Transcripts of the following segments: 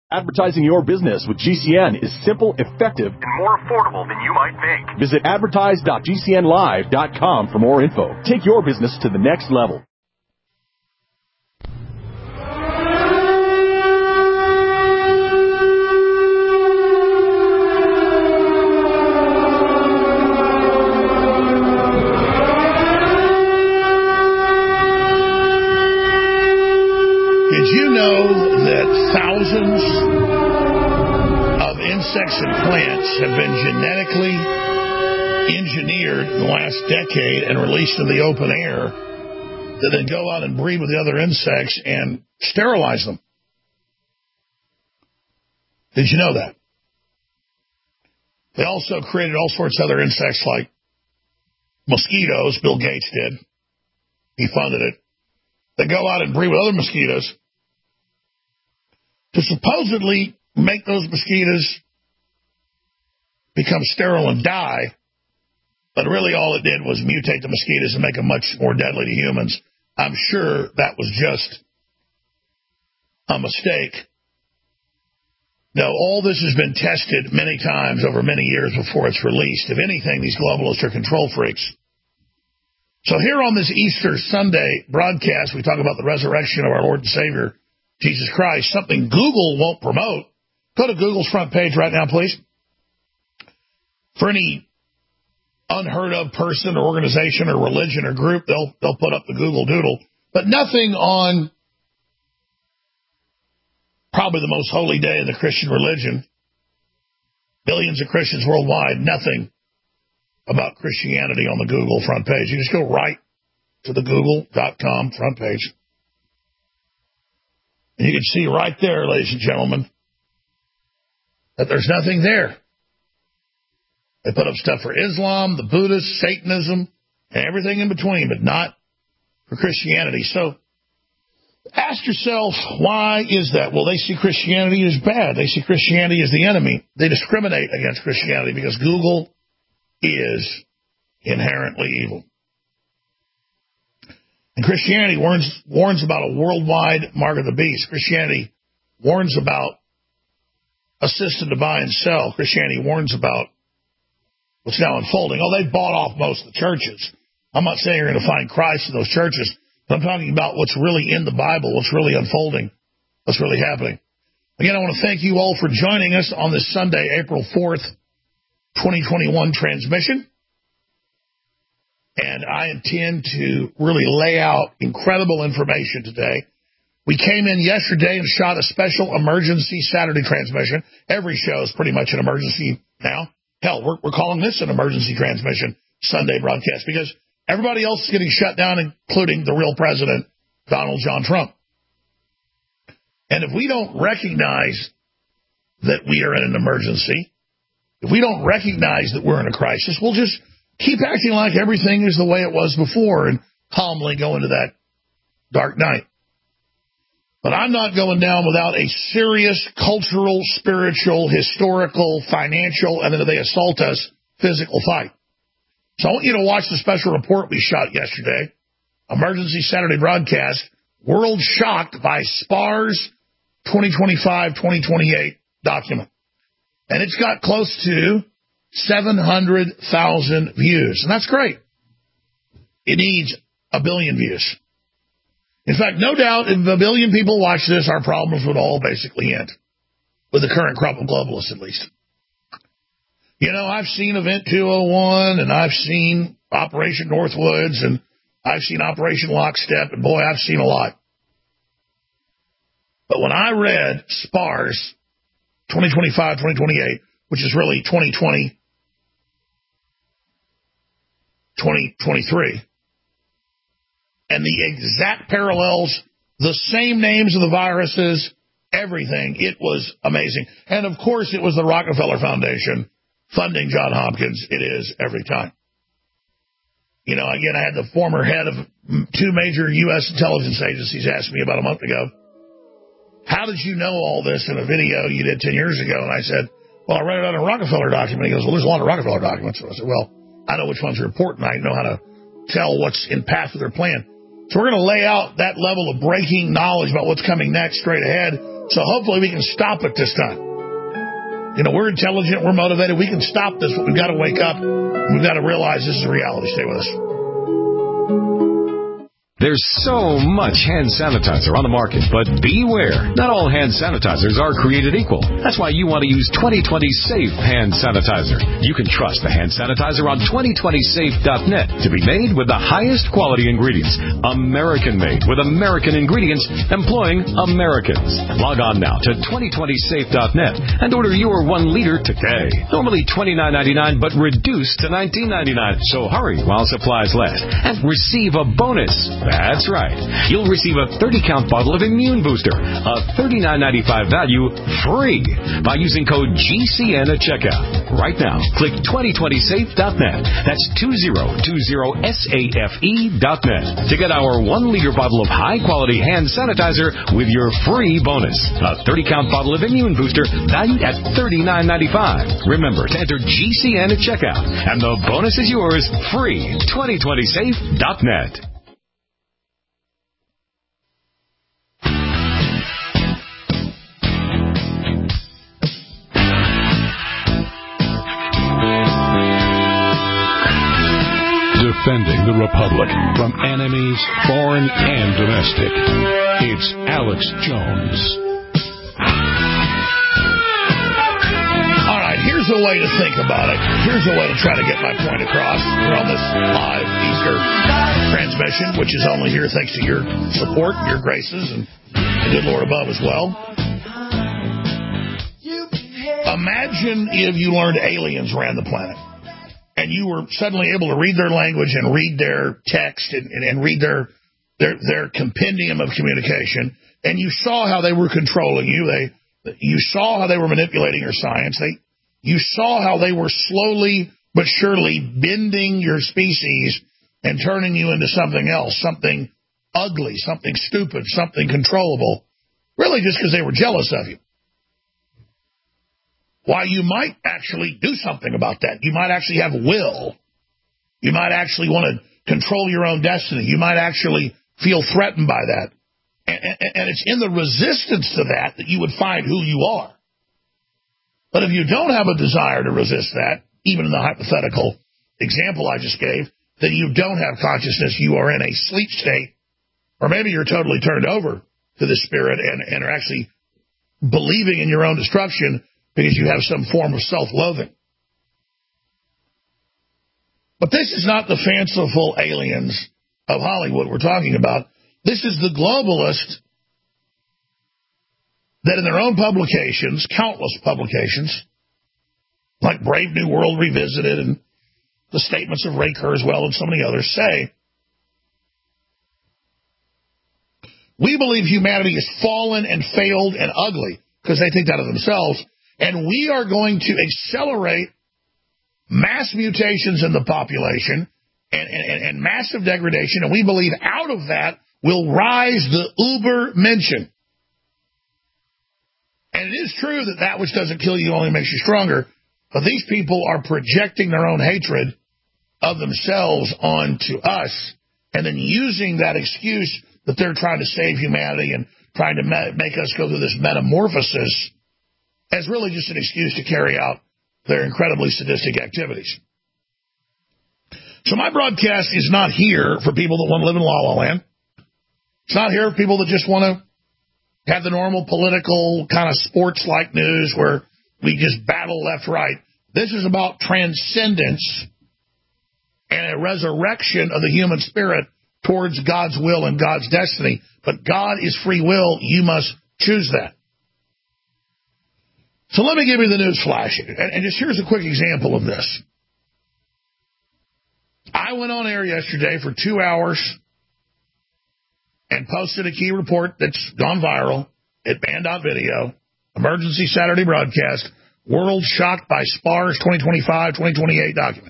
Advertising your business with GCN is simple, effective, and more affordable than you might think. Visit advertise.gcnlive.com for more info. Take your business to the next level. Did you know that thousands of insects and plants have been genetically engineered in the last decade and released in the open air that then go out and breed with the other insects and sterilize them? Did you know that? They also created all sorts of other insects like mosquitoes. Bill Gates did. He funded it. They go out and breed with other mosquitoes to supposedly make those mosquitoes become sterile and die, but really all it did was mutate the mosquitoes and make them much more deadly to humans. I'm sure that was just a mistake. No, all this has been tested many times over many years before it's released. If anything, these globalists are control freaks. So here on this Easter Sunday broadcast, we talk about the resurrection of our Lord and Savior, Jesus Christ, something Google won't promote. Go to Google's front page right now, please. For any unheard of person or organization or religion or group, they'll put up the Google Doodle. But nothing on probably the most holy day in the Christian religion. Billions of Christians worldwide, nothing about Christianity on the Google front page. You just go right to the google.com front page. And you can see right there, ladies and gentlemen, that there's nothing there. They put up stuff for Islam, the Buddhists, Satanism, and everything in between, but not for Christianity. So ask yourself, why is that? Well, they see Christianity as bad. They see Christianity as the enemy. They discriminate against Christianity because Google is inherently evil. And Christianity warns about a worldwide mark of the beast. Christianity warns about a system to buy and sell. Christianity warns about what's now unfolding. Oh, they've bought off most of the churches. I'm not saying you're going to find Christ in those churches, but I'm talking about what's really in the Bible, what's really unfolding, what's really happening. Again, I want to thank you all for joining us on this Sunday, April 4th, 2021 transmission. And I intend to really lay out incredible information today. We came in yesterday and shot a special emergency Saturday transmission. Every show is pretty much an emergency now. Hell, we're calling this an emergency transmission Sunday broadcast because everybody else is getting shut down, including the real president, Donald John Trump. And if we don't recognize that we are in an emergency, if we don't recognize that we're in a crisis, we'll just keep acting like everything is the way it was before and calmly go into that dark night. But I'm not going down without a serious cultural, spiritual, historical, financial, and then if they assault us, physical fight. So I want you to watch the special report we shot yesterday, emergency Saturday broadcast, World Shocked by SPAR's 2025-2028 document. And it's got close to 700,000 views. And that's great. It needs 1 billion views. In fact, no doubt if 1 billion people watch this, our problems would all basically end. With the current crop of globalists, at least. You know, I've seen Event 201, and I've seen Operation Northwoods, and I've seen Operation Lockstep, and boy, I've seen a lot. But when I read SPAR's 2025-2028, which is really 2020, 2023, and the exact parallels, the same names of the viruses, everything, it was amazing. And, of course, it was the Rockefeller Foundation funding Johns Hopkins. It is every time. You know, again, I had the former head of 2 major U.S. intelligence agencies ask me about a month ago, how did you know all this in a video you did 10 years ago? And I said, well, I read it on a Rockefeller document. He goes, well, there's a lot of Rockefeller documents. So I said, well, I know which ones are important. I know how to tell what's in path with their plan. So we're going to lay out that level of breaking knowledge about what's coming next straight ahead So hopefully we can stop it this time. You know, we're intelligent, we're motivated, we can stop this, but we've got to wake up. We've got to realize this is a reality. Stay with us. There's so much hand sanitizer on the market, but beware. Not all hand sanitizers are created equal. That's why you want to use 2020 Safe Hand Sanitizer. You can trust the hand sanitizer on 2020safe.net to be made with the highest quality ingredients. American-made with American ingredients, employing Americans. Log on now to 2020safe.net and order your 1 liter today. Normally $29.99, but reduced to $19.99. So hurry while supplies last and receive a bonus. That's right. You'll receive a 30-count bottle of Immune Booster, a $39.95 value, free by using code GCN at checkout. Right now, click 2020safe.net. That's 2020safe.net to get our 1 liter bottle of high-quality hand sanitizer with your free bonus. A 30-count bottle of Immune Booster valued at $39.95. Remember to enter GCN at checkout, and the bonus is yours free. 2020safe.net. Defending the Republic from enemies, foreign and domestic. It's Alex Jones. All right, here's a way to think about it. Here's a way to try to get my point across. We're on this live Easter transmission, which is only here thanks to your support, your graces, and the good Lord above as well. Imagine if you learned aliens ran the planet, and you were suddenly able to read their language and read their text and read their compendium of communication, and you saw how they were controlling you. You saw how they were manipulating your science. You saw how they were slowly but surely bending your species and turning you into something else, something ugly, something stupid, something controllable, really just because they were jealous of you. Why, you might actually do something about that. You might actually have will. You might actually want to control your own destiny. You might actually feel threatened by that. And it's in the resistance to that you would find who you are. But if you don't have a desire to resist that, even in the hypothetical example I just gave, then you don't have consciousness. You are in a sleep state, or maybe you're totally turned over to the spirit and are actually believing in your own destruction because you have some form of self-loathing. But this is not the fanciful aliens of Hollywood we're talking about. This is the globalists that in their own publications, countless publications, like Brave New World Revisited and the statements of Ray Kurzweil and so many others, say, we believe humanity is fallen and failed and ugly, because they think that of themselves, and we are going to accelerate mass mutations in the population and massive degradation, and we believe out of that will rise the Uber-Menschen. And it is true that that which doesn't kill you only makes you stronger, but these people are projecting their own hatred of themselves onto us and then using that excuse that they're trying to save humanity and trying to make us go through this metamorphosis as really just an excuse to carry out their incredibly sadistic activities. So my broadcast is not here for people that want to live in La La Land. It's not here for people that just want to have the normal political kind of sports-like news where we just battle left, right. This is about transcendence and a resurrection of the human spirit towards God's will and God's destiny. But God is free will. You must choose that. So let me give you the news flash. And just here's a quick example of this. I went on air yesterday for 2 hours and posted a key report that's gone viral at Band.video, emergency Saturday broadcast, world shocked by SPAR's 2025-2028 document.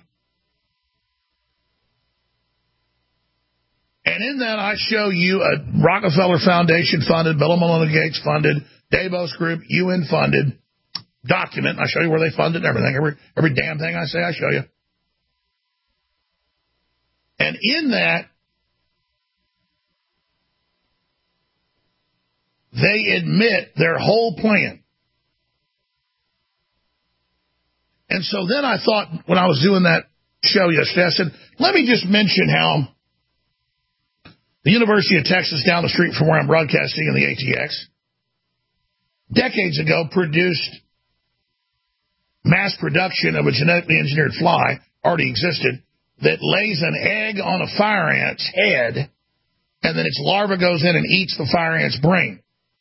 And in that, I show you a Rockefeller Foundation funded, Bill and Melinda Gates funded, Davos Group, UN funded document. I show you where they funded everything. Every damn thing I say, I show you. And in that, they admit their whole plan. And so then I thought, when I was doing that show yesterday, I said, let me just mention how the University of Texas down the street from where I'm broadcasting in the ATX, decades ago produced mass production of a genetically engineered fly, already existed, that lays an egg on a fire ant's head, and then its larva goes in and eats the fire ant's brain.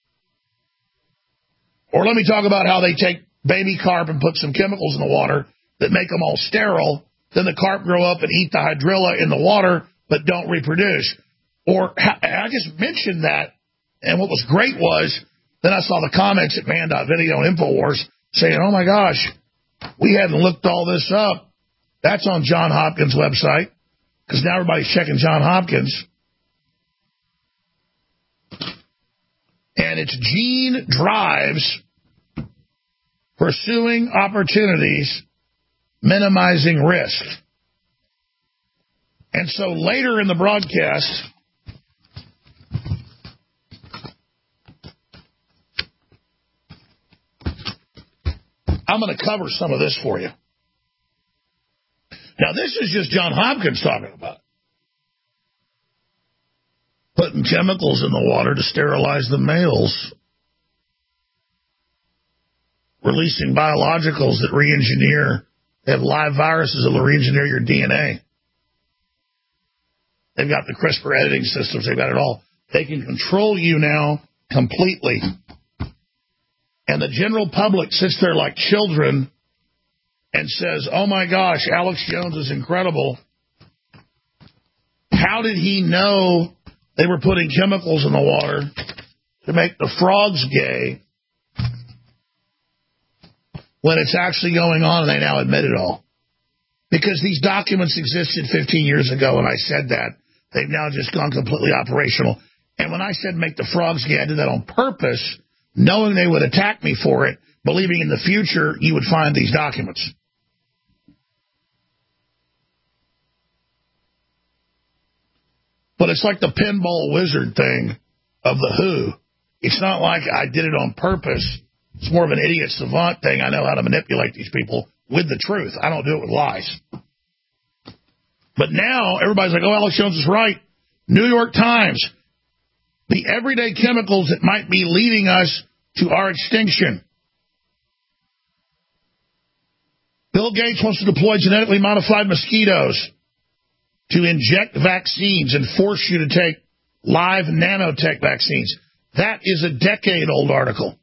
Or let me talk about how they take baby carp and put some chemicals in the water that make them all sterile. Then the carp grow up and eat the hydrilla in the water, but don't reproduce. Or I just mentioned that, and what was great was, then I saw the comments at Man.video and InfoWars saying, oh my gosh, we hadn't looked all this up. That's on John Hopkins' website, because now everybody's checking John Hopkins. And it's Gene Drives, pursuing opportunities, minimizing risk. And so later in the broadcast, I'm going to cover some of this for you. Now, this is just John Hopkins talking about putting chemicals in the water to sterilize the males, releasing biologicals that re-engineer, they have live viruses that will re-engineer your DNA. They've got the CRISPR editing systems. They've got it all. They can control you now completely. And the general public sits there like children and says, oh my gosh, Alex Jones is incredible. How did he know they were putting chemicals in the water to make the frogs gay when it's actually going on and they now admit it all? Because these documents existed 15 years ago, and I said that. They've now just gone completely operational. And when I said make the frogs gay, I did that on purpose, knowing they would attack me for it, believing in the future you would find these documents. But it's like the pinball wizard thing of the Who. It's not like I did it on purpose. It's more of an idiot savant thing. I know how to manipulate these people with the truth. I don't do it with lies. But now everybody's like, oh, Alex Jones is right. New York Times, the everyday chemicals that might be leading us to our extinction. Bill Gates wants to deploy genetically modified mosquitoes to inject vaccines and force you to take live nanotech vaccines. That is a decade-old article.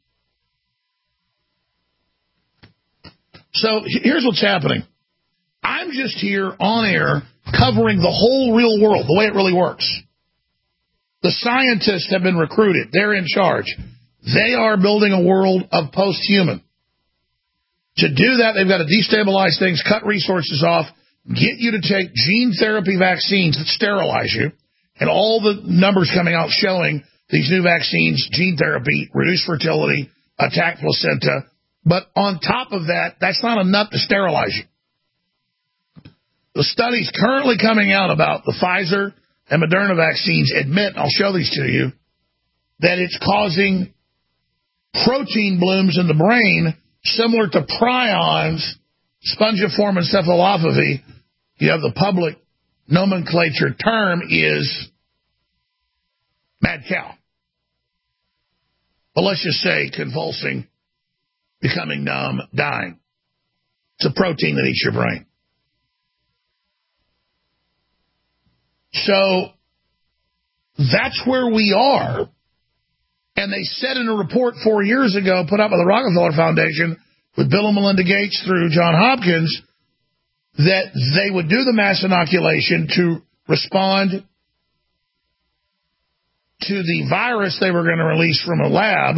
So here's what's happening. I'm just here on air covering the whole real world, the way it really works. The scientists have been recruited. They're in charge. They are building a world of post-human. To do that, they've got to destabilize things, cut resources off, get you to take gene therapy vaccines that sterilize you, and all the numbers coming out showing these new vaccines, gene therapy, reduce fertility, attack placenta. But on top of that, that's not enough to sterilize you. The studies currently coming out about the Pfizer and Moderna vaccines admit, I'll show these to you, that it's causing protein blooms in the brain similar to prions, spongiform encephalopathy. You have the public nomenclature term is mad cow. But let's just say convulsing, becoming numb, dying. It's a protein that eats your brain. So that's where we are. And they said in a report 4 years ago, put out by the Rockefeller Foundation with Bill and Melinda Gates through John Hopkins, that they would do the mass inoculation to respond to the virus they were going to release from a lab,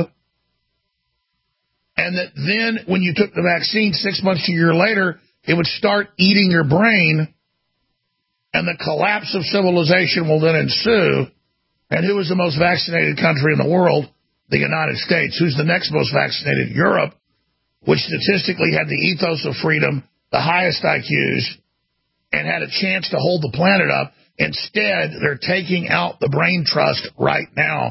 and that then when you took the vaccine 6 months to a year later, it would start eating your brain, and the collapse of civilization will then ensue. And who is the most vaccinated country in the world? The United States. Who's the next most vaccinated? Europe, which statistically had the ethos of freedom, the highest IQs, and had a chance to hold the planet up. Instead, they're taking out the brain trust right now.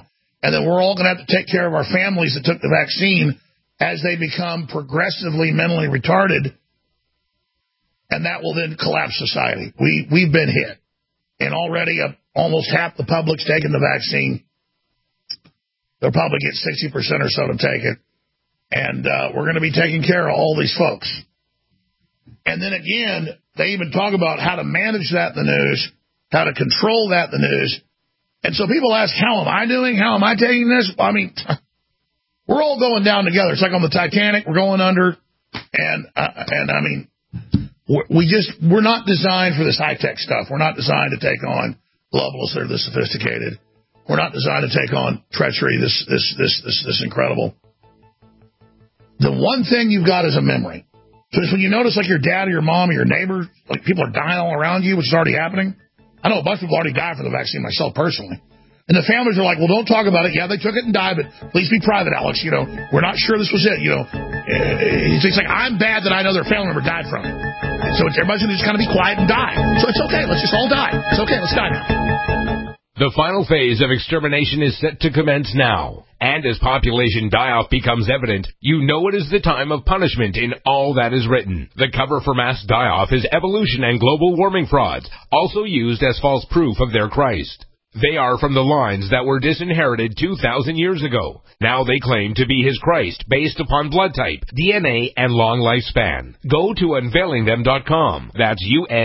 and then we're all going to have to take care of our families that took the vaccine as they become progressively mentally retarded, and that will then collapse society. We've been hit, and already almost half the public's taken the vaccine. They'll probably get 60% or so to take it, and we're going to be taking care of all these folks. And then again, they even talk about how to manage that in the news, how to control that in the news. And so people ask, how am I doing? How am I taking this? I mean, we're all going down together. It's like on the Titanic, we're going under. And I mean, we're not designed for this high-tech stuff. We're not designed to take on levels that are this sophisticated. We're not designed to take on treachery, this incredible. The one thing you've got is a memory. So when you notice like your dad or your mom or your neighbor, like people are dying all around you, which is already happening. I know a bunch of people already died from the vaccine, myself personally. And the families are like, well, don't talk about it. Yeah, they took it and died, but please be private, Alex. You know, we're not sure this was it. You know, it's like, I'm bad that I know their family member died from it. So everybody's going to just kind of be quiet and die. So it's okay. Let's just all die. It's okay. Let's die now. The final phase of extermination is set to commence now. And as population die-off becomes evident, you know it is the time of punishment in all that is written. The cover for mass die-off is evolution and global warming frauds, also used as false proof of their Christ. They are from the lines that were disinherited 2,000 years ago. Now they claim to be his Christ based upon blood type, DNA, and long lifespan. Go to unveilingthem.com. That's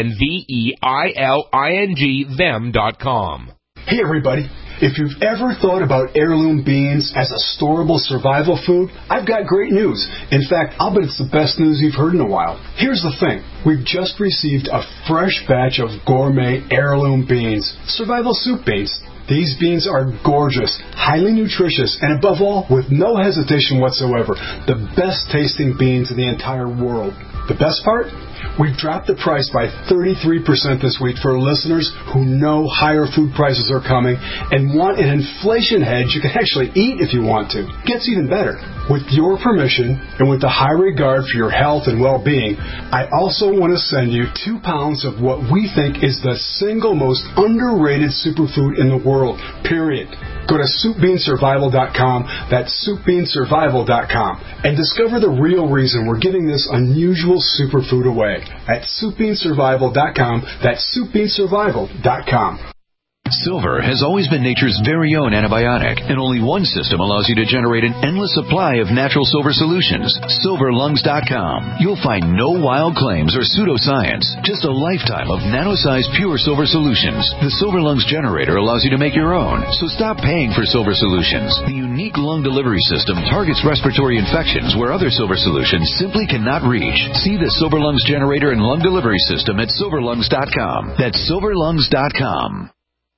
UNVEILING them.com. Hey everybody, if you've ever thought about heirloom beans as a storable survival food, I've got great news. In fact, I'll bet it's the best news you've heard in a while. Here's the thing. We've just received a fresh batch of gourmet heirloom beans, survival soup beans. These beans are gorgeous, highly nutritious, and above all, with no hesitation whatsoever, the best tasting beans in the entire world. The best part? We've dropped the price by 33% this week for listeners who know higher food prices are coming and want an inflation hedge you can actually eat if you want to. Gets even better. With your permission and with the high regard for your health and well-being, I also want to send you 2 pounds of what we think is the single most underrated superfood in the world, period. Go to SoupBeanSurvival.com, that's SoupBeanSurvival.com, and discover the real reason we're giving this unusual superfood away at SoupBeanSurvival.com, that's SoupBeanSurvival.com. Silver has always been nature's very own antibiotic, and only one system allows you to generate an endless supply of natural silver solutions. SilverLungs.com. You'll find no wild claims or pseudoscience, just a lifetime of nano-sized pure silver solutions. The Silver Lungs generator allows you to make your own, so stop paying for silver solutions. The unique lung delivery system targets respiratory infections where other silver solutions simply cannot reach. See the Silver Lungs generator and lung delivery system at SilverLungs.com. That's SilverLungs.com.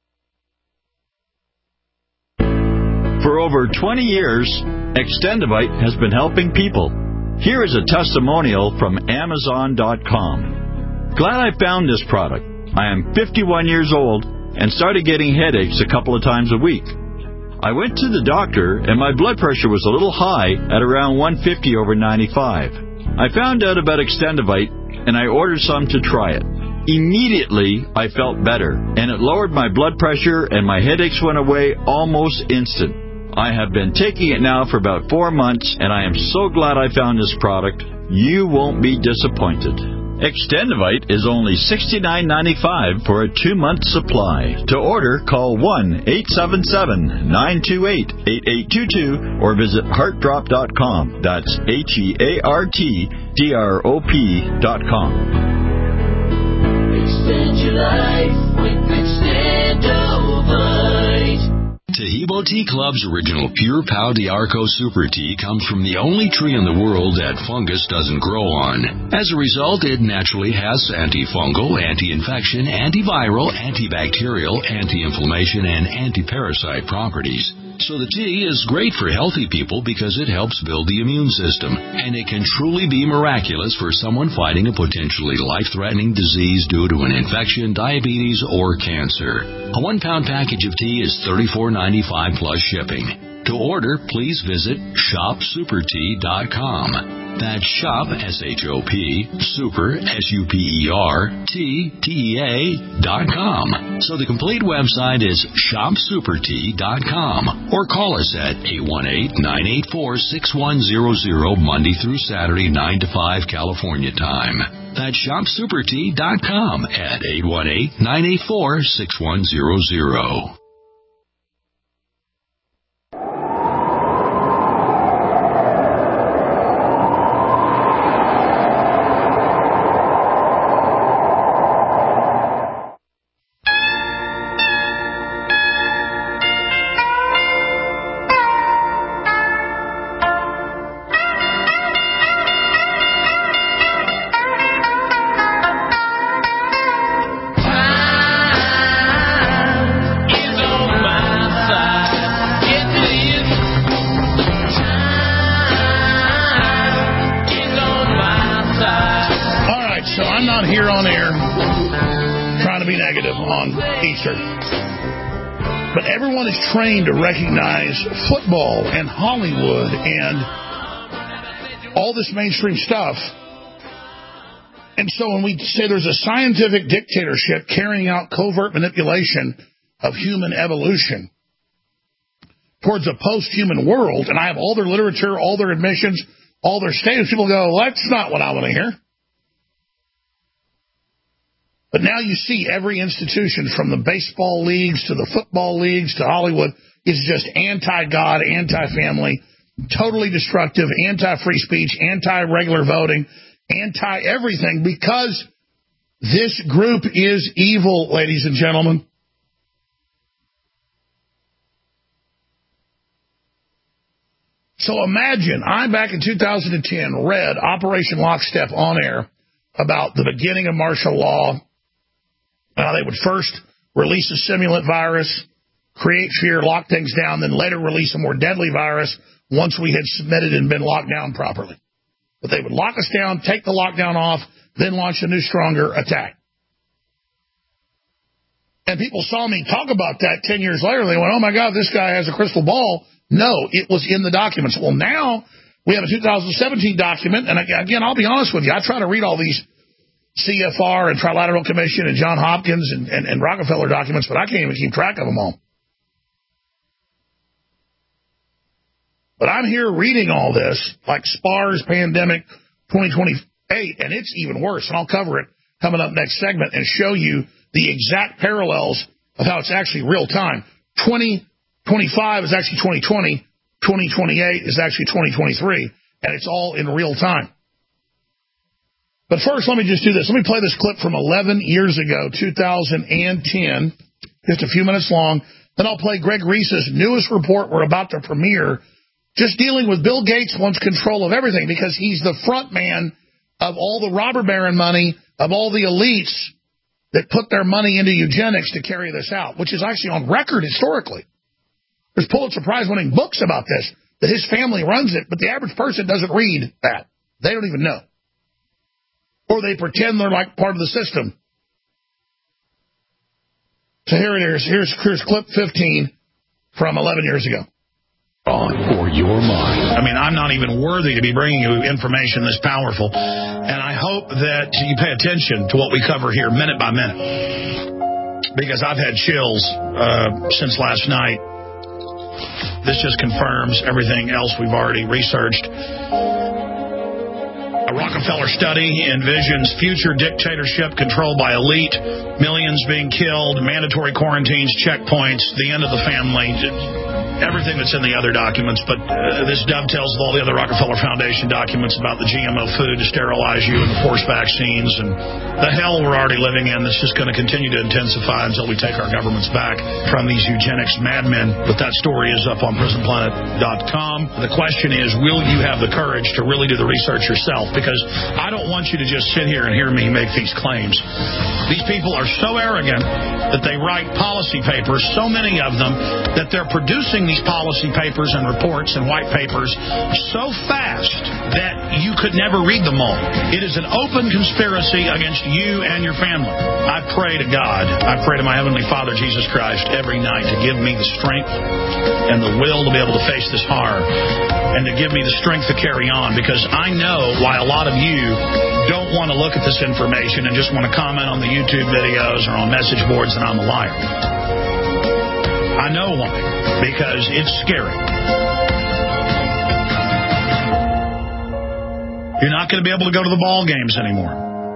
For over 20 years, Extendivite has been helping people. Here is a testimonial from Amazon.com. Glad I found this product. I am 51 years old and started getting headaches a couple of times a week. I went to the doctor and my blood pressure was a little high at around 150 over 95. I found out about Extendivite and I ordered some to try it. Immediately, I felt better and it lowered my blood pressure and my headaches went away almost instant. I have been taking it now for about 4 months, and I am so glad I found this product. You won't be disappointed. Extendivite is only $69.95 for a 2-month supply. To order, call 1-877-928-8822 or visit heartdrop.com. That's HEARTDROP.com. Extend your life with Extendivite. Taheebo Tea Club's original Pure Pau d'Arco Super Tea comes from the only tree in the world that fungus doesn't grow on. As a result, it naturally has antifungal, anti-infection, antiviral, antibacterial, anti-inflammation, and anti-parasite properties. So the tea is great for healthy people because it helps build the immune system, and it can truly be miraculous for someone fighting a potentially life-threatening disease due to an infection, diabetes, or cancer. A 1-pound package of tea is $34.95 plus shipping. To order, please visit shopsupertea.com. That's shop, S-H-O-P, super, SUPERTTEA.com. So the complete website is shopsupertea.com, or call us at 818-984-6100 Monday through Saturday, 9 to 5 California time. That's shopsupertea.com at 818-984-6100. But everyone is trained to recognize football and Hollywood and all this mainstream stuff. And so when we say there's a scientific dictatorship carrying out covert manipulation of human evolution towards a post-human world, and I have all their literature, all their admissions, all their statements, people go, well, that's not what I want to hear. But now you see every institution from the baseball leagues to the football leagues to Hollywood is just anti-God, anti-family, totally destructive, anti-free speech, anti-regular voting, anti-everything, because this group is evil, ladies and gentlemen. So imagine, I back in 2010 read Operation Lockstep on air about the beginning of martial law. They would first release a simulant virus, create fear, lock things down, then later release a more deadly virus once we had submitted and been locked down properly. But they would lock us down, take the lockdown off, then launch a new, stronger attack. And people saw me talk about that 10 years later. They went, oh, my God, this guy has a crystal ball. No, it was in the documents. Well, now we have a 2017 document. And again, I'll be honest with you. I try to read all these CFR and Trilateral Commission and John Hopkins and Rockefeller documents, but I can't even keep track of them all. But I'm here reading all this, like SPARS Pandemic 2028, and it's even worse. And I'll cover it coming up next segment and show you the exact parallels of how it's actually real time. 2025 is actually 2020. 2028 is actually 2023, and it's all in real time. But first, let me just do this. Let me play this clip from 11 years ago, 2010, just a few minutes long. Then I'll play Greg Reese's newest report we're about to premiere, just dealing with Bill Gates wants control of everything because he's the front man of all the robber baron money, of all the elites that put their money into eugenics to carry this out, which is actually on record historically. There's Pulitzer Prize-winning books about this, that his family runs it, but the average person doesn't read that. They don't even know. Or they pretend they're like part of the system. So here it is. Here's clip 15 from 11 years ago. For your mind. I mean, I'm not even worthy to be bringing you information this powerful. And I hope that you pay attention to what we cover here minute by minute. Because I've had chills since last night. This just confirms everything else we've already researched. A Rockefeller study envisions future dictatorship controlled by elite, millions being killed, mandatory quarantines, checkpoints, the end of the family, everything that's in the other documents. But this dovetails with all the other Rockefeller Foundation documents about the GMO food to sterilize you and the forced vaccines and the hell we're already living in that's just going to continue to intensify until we take our governments back from these eugenics madmen. But that story is up on prisonplanet.com. The question is, will you have the courage to really do the research yourself? Because I don't want you to just sit here and hear me make these claims. These people are so arrogant that they write policy papers, so many of them, that they're producing these policy papers and reports and white papers so fast that you could never read them all. It is an open conspiracy against you and your family. I pray to God, I pray to my Heavenly Father, Jesus Christ, every night to give me the strength and the will to be able to face this horror and to give me the strength to carry on, because I know why a lot of you don't want to look at this information and just want to comment on the YouTube videos or on message boards that I'm a liar. I know why, because it's scary. You're not going to be able to go to the ball games anymore.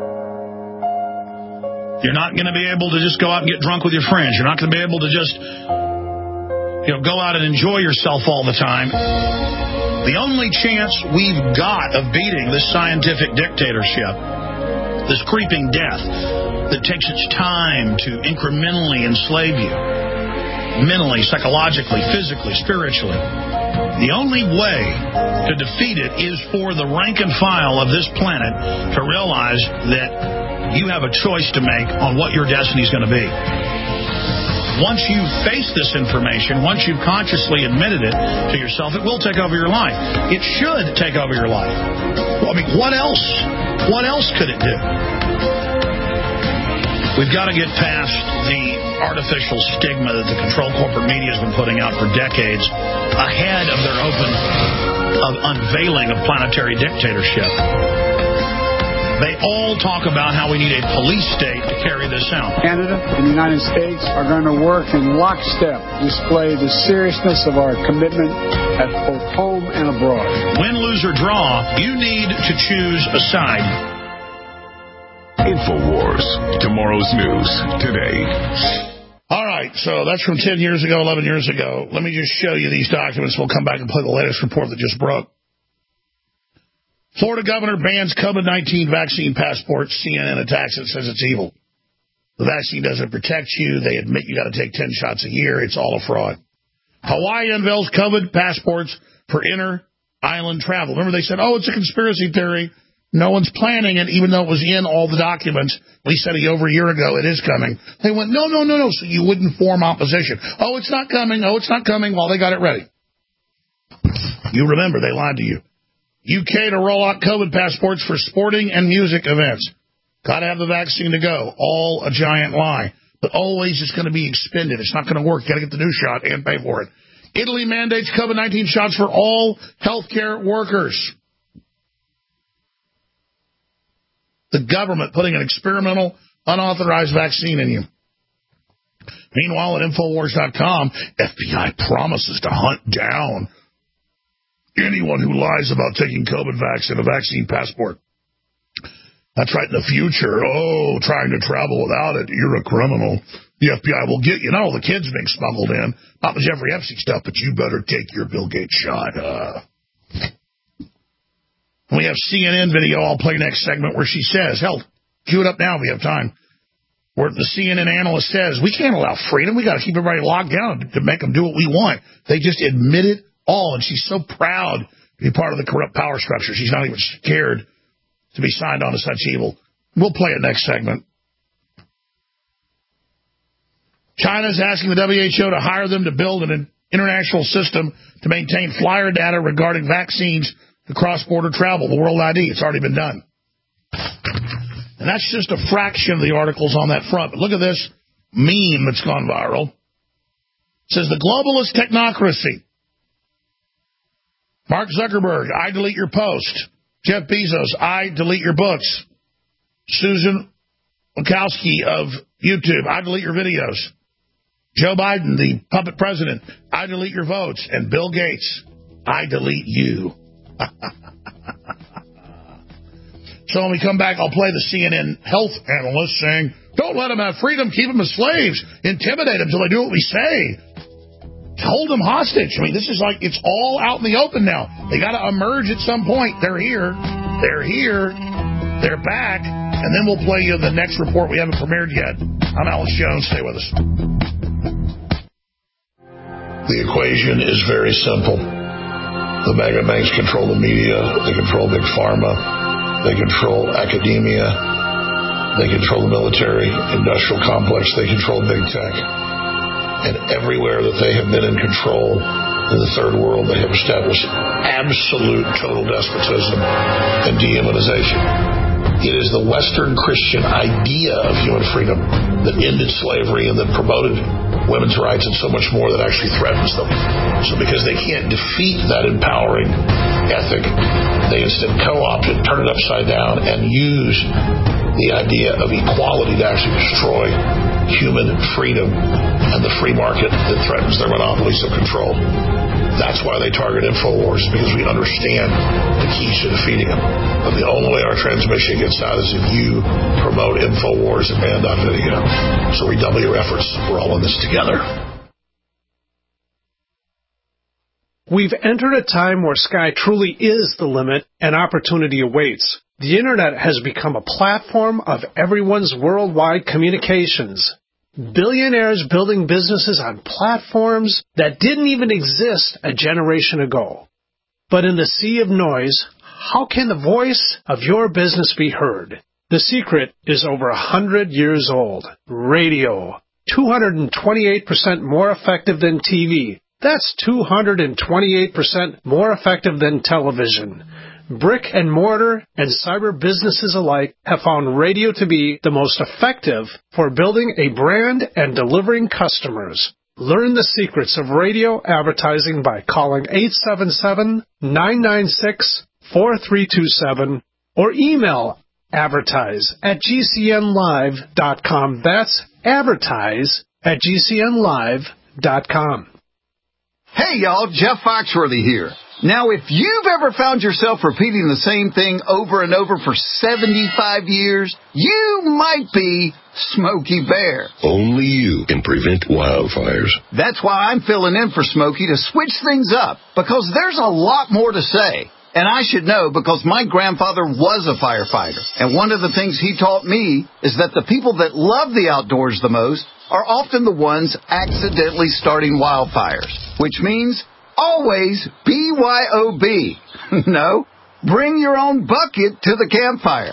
You're not going to be able to just go out and get drunk with your friends. You're not going to be able to just, go out and enjoy yourself all the time. The only chance we've got of beating this scientific dictatorship, this creeping death that takes its time to incrementally enslave you, mentally, psychologically, physically, spiritually, the only way to defeat it is for the rank and file of this planet to realize that you have a choice to make on what your destiny is going to be. Once you face this information, once you've consciously admitted it to yourself, it will take over your life. It should take over your life. Well, I mean, what else? What else could it do? We've got to get past the artificial stigma that the controlled corporate media has been putting out for decades ahead of their unveiling of planetary dictatorship. They all talk about how we need a police state to carry this out. Canada and the United States are going to work in lockstep to display the seriousness of our commitment at both home and abroad. Win, lose, or draw, you need to choose a side. InfoWars. Tomorrow's news today. All right, so that's from 10 years ago, 11 years ago. Let me just show you these documents. We'll come back and play the latest report that just broke. Florida governor bans COVID-19 vaccine passports. CNN attacks it, says it's evil. The vaccine doesn't protect you. They admit you got to take 10 shots a year. It's all a fraud. Hawaii unveils COVID passports for inter-island travel. Remember they said, it's a conspiracy theory. No one's planning it, even though it was in all the documents. We said over a year ago it is coming. They went, no, so you wouldn't form opposition. It's not coming. It's not coming. Well, they got it ready. You remember, they lied to you. UK to roll out COVID passports for sporting and music events. Got to have the vaccine to go. All a giant lie. But always it's going to be expended. It's not going to work. Got to get the new shot and pay for it. Italy mandates COVID-19 shots for all healthcare workers. The government putting an experimental, unauthorized vaccine in you. Meanwhile, at Infowars.com, FBI promises to hunt down anyone who lies about taking COVID vaccine, a vaccine passport. That's right, in the future. Trying to travel without it, you're a criminal. The FBI will get you. Not all the kids being smuggled in, not the Jeffrey Epstein stuff, but you better take your Bill Gates shot. We have CNN video I'll play next segment where she says, hell, cue it up now if we have time, where the CNN analyst says, we can't allow freedom. We got to keep everybody locked down to make them do what we want. They just admit it all, and she's so proud to be part of the corrupt power structure. She's not even scared to be signed on to such evil. We'll play it next segment. China's asking the WHO to hire them to build an international system to maintain flyer data regarding vaccines to cross-border travel, the World ID. It's already been done. And that's just a fraction of the articles on that front. But look at this meme that's gone viral. It says, the globalist technocracy. Mark Zuckerberg, I delete your post. Jeff Bezos, I delete your books. Susan Wojcicki of YouTube, I delete your videos. Joe Biden, the puppet president, I delete your votes. And Bill Gates, I delete you. So when we come back, I'll play the CNN health analyst saying, don't let them have freedom, keep them as slaves, intimidate them until they do what we say. Hold them hostage. I mean, this is like, it's all out in the open now. They got to emerge at some point. They're here. They're back. And then we'll play you the next report we haven't premiered yet. I'm Alex Jones. Stay with us. The equation is very simple. The mega banks control the media. They control Big Pharma. They control academia. They control the military, industrial complex. They control big tech. And everywhere that they have been in control, In the third world, they have established absolute total despotism and dehumanization. It is the Western Christian idea of human freedom that ended slavery and that promoted women's rights and so much more that actually threatens them. So because they can't defeat that empowering ethic, they instead co-opt it, turn it upside down, and use the idea of equality to actually destroy human freedom and the free market that threatens their monopolies of control. That's why they target InfoWars, because we understand the keys to defeating them. But the only way our transmission gets out is if you promote InfoWars and Band.video. So redouble your efforts. We're all in this together. We've entered a time where sky truly is the limit and opportunity awaits. The Internet has become a platform of everyone's worldwide communications. Billionaires building businesses on platforms that didn't even exist a generation ago. But in the sea of noise, how can the voice of your business be heard? The secret is over 100 years old. Radio. 228% more effective than TV. That's 228% more effective than television. Brick and mortar and cyber businesses alike have found radio to be the most effective for building a brand and delivering customers. Learn the secrets of radio advertising by calling 877-996-4327 or email advertise@gcnlive.com. That's advertise@gcnlive.com. Hey y'all, Jeff Foxworthy here. Now, if you've ever found yourself repeating the same thing over and over for 75 years, you might be Smokey Bear. Only you can prevent wildfires. That's why I'm filling in for Smokey to switch things up, because there's a lot more to say. And I should know because my grandfather was a firefighter. And one of the things he taught me is that the people that love the outdoors the most are often the ones accidentally starting wildfires, which means always BYOB. No, bring your own bucket to the campfire.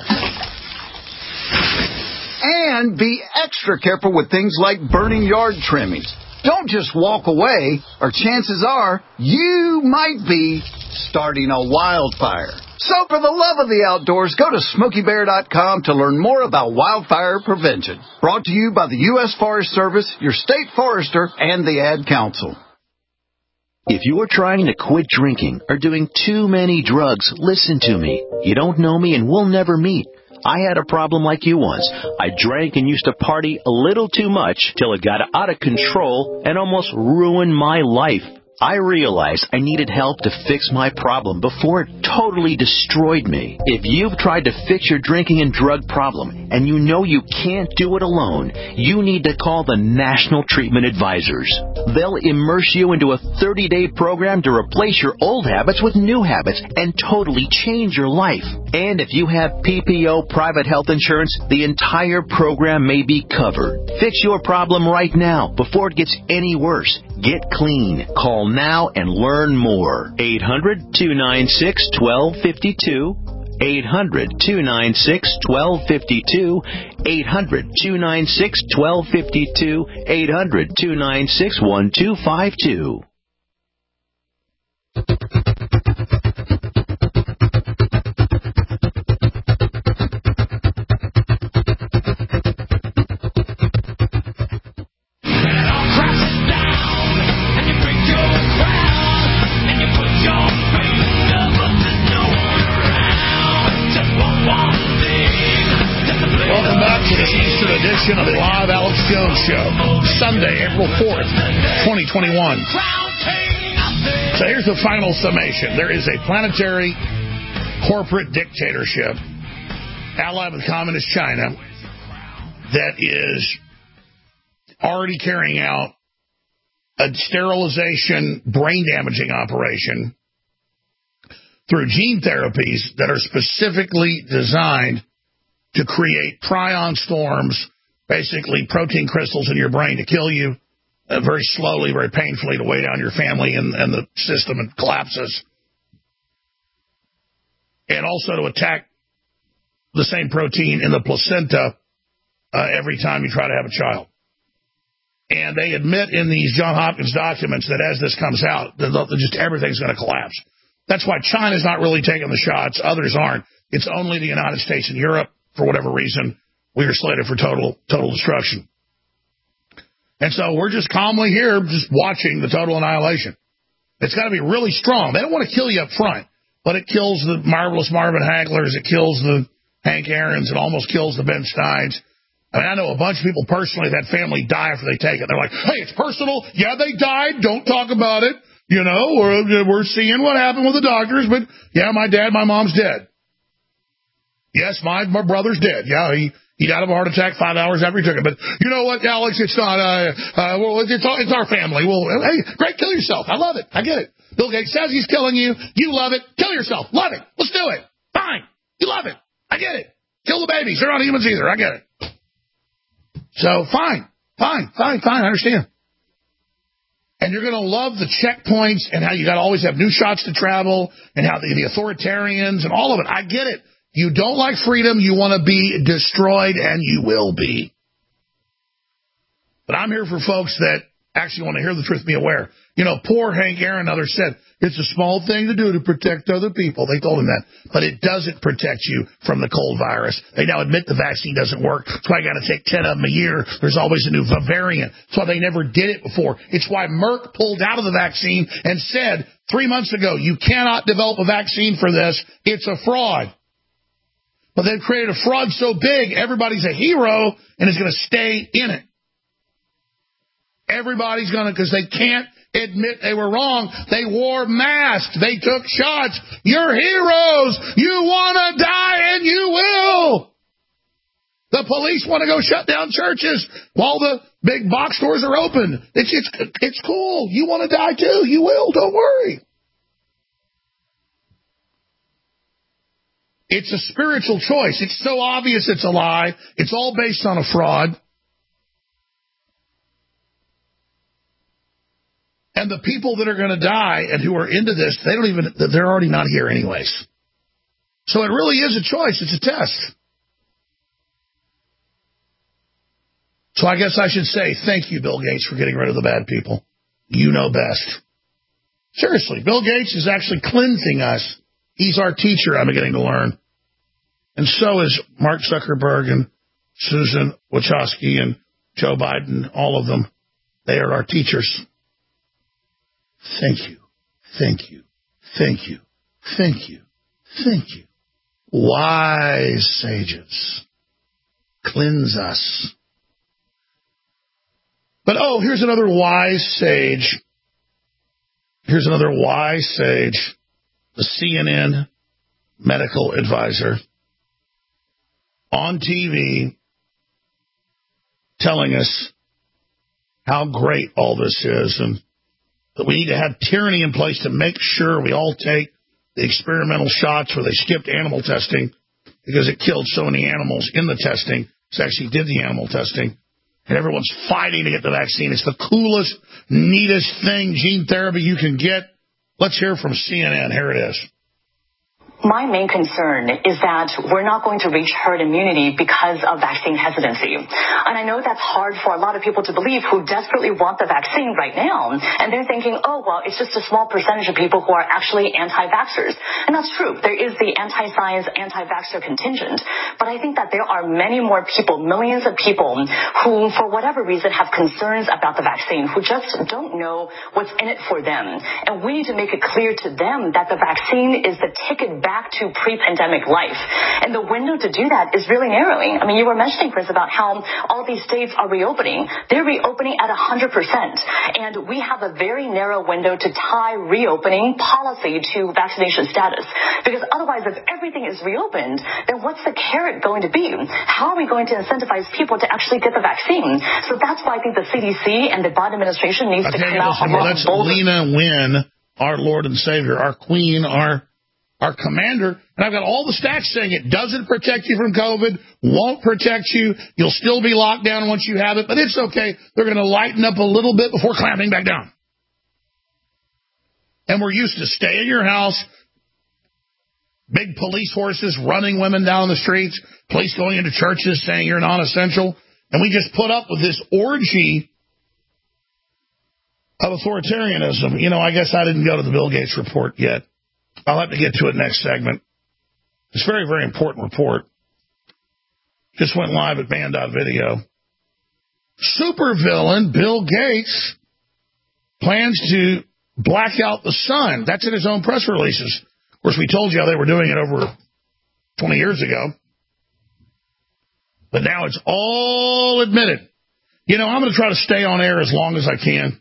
And be extra careful with things like burning yard trimmings. Don't just walk away, or chances are you might be starting a wildfire. So for the love of the outdoors, go to SmokeyBear.com to learn more about wildfire prevention. Brought to you by the U.S. Forest Service, your state forester, and the Ad Council. If you're trying to quit drinking or doing too many drugs, listen to me. You don't know me and we'll never meet. I had a problem like you once. I drank and used to party a little too much till it got out of control and almost ruined my life. I realized I needed help to fix my problem before it totally destroyed me. If you've tried to fix your drinking and drug problem and you know you can't do it alone, you need to call the National Treatment Advisors. They'll immerse you into a 30-day program to replace your old habits with new habits and totally change your life. And if you have PPO private health insurance, the entire program may be covered. Fix your problem right now before it gets any worse. Get clean. Call now and learn more. 800-296-1252. 800-296-1252. 800-296-1252. 800-296-1252. Of the Live Alex Jones Show, Sunday, April 4th, 2021. So here's the final summation. There is a planetary corporate dictatorship allied with Communist China that is already carrying out a sterilization, brain-damaging operation through gene therapies that are specifically designed to create prion storms, basically protein crystals in your brain to kill you very slowly, very painfully, to weigh down your family and the system and collapses. And also to attack the same protein in the placenta every time you try to have a child. And they admit in these Johns Hopkins documents that as this comes out, just everything's going to collapse. That's why China's not really taking the shots. Others aren't. It's only the United States and Europe, for whatever reason, we are slated for total destruction. And so we're just calmly here, just watching the total annihilation. It's got to be really strong. They don't want to kill you up front, but it kills the marvelous Marvin Haglers. It kills the Hank Aarons. It almost kills the Ben Steins. I mean, I know a bunch of people personally that family die after they take it. They're like, hey, it's personal. Yeah, they died. Don't talk about it. You know, we're seeing what happened with the doctors, but yeah, my mom's dead. Yes, my brother's dead. Yeah, he died of a heart attack 5 hours after he took it. But you know what, Alex? It's not. Well, it's our family. Well, hey, great, kill yourself. I love it. I get it. Bill Gates says he's killing you. You love it. Kill yourself. Love it. Let's do it. Fine. You love it. I get it. Kill the babies. They're not humans either. I get it. So fine. I understand. And you're going to love the checkpoints and how you got to always have new shots to travel and how the authoritarians and all of it. I get it. You don't like freedom. You want to be destroyed, and you will be. But I'm here for folks that actually want to hear the truth, be aware. You know, poor Hank Aaron and others said, it's a small thing to do to protect other people. They told him that. But it doesn't protect you from the cold virus. They now admit the vaccine doesn't work. That's why you got to take 10 of them a year. There's always a new variant. That's why they never did it before. It's why Merck pulled out of the vaccine and said 3 months ago, you cannot develop a vaccine for this. It's a fraud. But they've created a fraud so big, everybody's a hero and is going to stay in it. Everybody's going to, because they can't admit they were wrong. They wore masks. They took shots. You're heroes. You want to die, and you will. The police want to go shut down churches while the big box stores are open. It's cool. You want to die, too. You will. Don't worry. It's a spiritual choice. It's so obvious it's a lie. It's all based on a fraud. And the people that are going to die and who are into this, they're already not here anyways. So it really is a choice. It's a test. So I guess I should say thank you, Bill Gates, for getting rid of the bad people. You know best. Seriously, Bill Gates is actually cleansing us. He's our teacher, I'm beginning to learn. And so is Mark Zuckerberg and Susan Wojcicki and Joe Biden, all of them. They are our teachers. Thank you. Thank you. Thank you. Thank you. Thank you. Wise sages. Cleanse us. But, here's another wise sage. Here's another wise sage. The CNN medical advisor on TV telling us how great all this is and that we need to have tyranny in place to make sure we all take the experimental shots where they skipped animal testing because it killed so many animals in the testing. It actually did the animal testing. And everyone's fighting to get the vaccine. It's the coolest, neatest thing, gene therapy you can get. Let's hear from CNN. Here it is. My main concern is that we're not going to reach herd immunity because of vaccine hesitancy. And I know that's hard for a lot of people to believe who desperately want the vaccine right now. And they're thinking, it's just a small percentage of people who are actually anti-vaxxers. And that's true. There is the anti-science, anti-vaxxer contingent. But I think that there are many more people, millions of people, who, for whatever reason, have concerns about the vaccine, who just don't know what's in it for them. And we need to make it clear to them that the vaccine is the ticket back to pre-pandemic life. And the window to do that is really narrowing. I mean, you were mentioning, Chris, about how all these states are reopening. They're reopening at 100%. And we have a very narrow window to tie reopening policy to vaccination status. Because otherwise, if everything is reopened, then what's the carrot going to be? How are we going to incentivize people to actually get the vaccine? So that's why I think the CDC and the Biden administration needs to come out a lot bolder. Lena Wynn, our Lord and Savior, our Queen, our commander, and I've got all the stats saying it doesn't protect you from COVID, won't protect you, you'll still be locked down once you have it, but it's okay. They're going to lighten up a little bit before clamping back down. And we're used to stay in your house, big police horses running women down the streets, police going into churches saying you're non-essential, and we just put up with this orgy of authoritarianism. You know, I guess I didn't go to the Bill Gates report yet. I'll have to get to it next segment. It's a very, very important report. Just went live at band.video. Supervillain Bill Gates plans to black out the sun. That's in his own press releases. Of course, we told you how they were doing it over 20 years ago. But now it's all admitted. You know, I'm going to try to stay on air as long as I can.